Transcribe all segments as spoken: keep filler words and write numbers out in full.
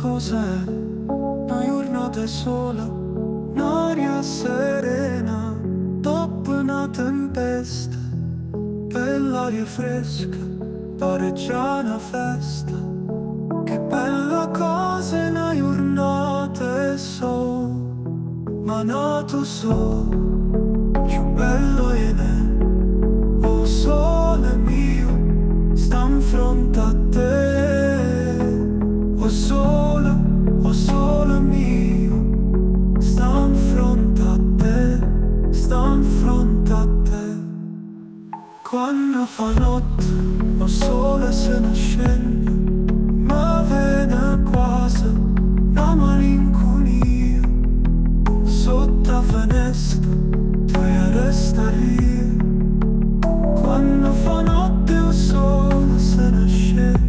cos'è una giornata sola, un'aria serena dopo una tempesta, bell'aria fresca, pare già una festa. Che bella cosa è una giornata e so, ma nato so, più bello è ne, oh sole mio, sta in fronte a te, oh sole, oh sole mio, sta in fronte a te, sta in fronte a te. Quando fa notte, oh sole se ne scende, ma viene quasi una malinconia, sotto la finestra tu resta lì. Quando fa notte il sole se ne scende.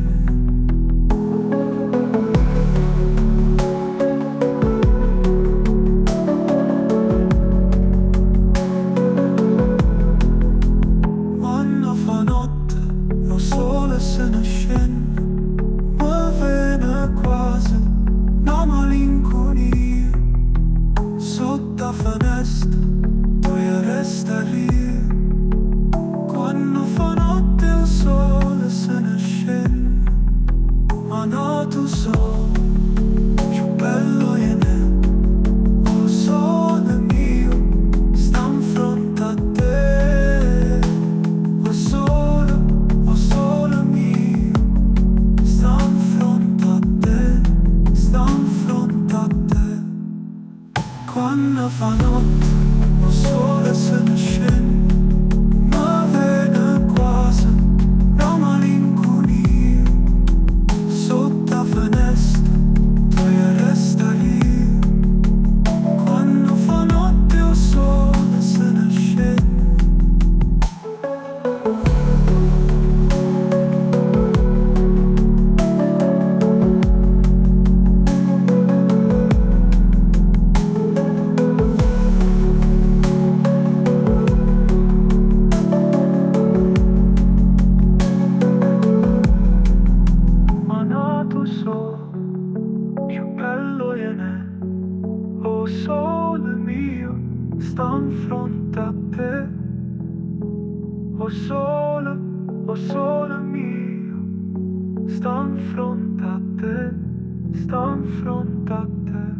Quando fa notte il sole se ne scende, ma viene quasi una malinconia, sotto la finestra tu resta lì. Quando fa notte il sole se ne scende, ma nato so, più bello è ne, oh sole mio, sta in fronte a te, oh sole, oh sole mio, sta in fronte a te, sta in fronte a te. Quando fa notte il sole se ne scende, ma viene quasi una malinconia, sotto la finestra tu resta lì. Quando fa notte il sole se ne scende. Più bello è ne, oh sole mio, sta in fronte a te, oh sole, oh sole mio, sta in fronte a te, sta in fronte a te.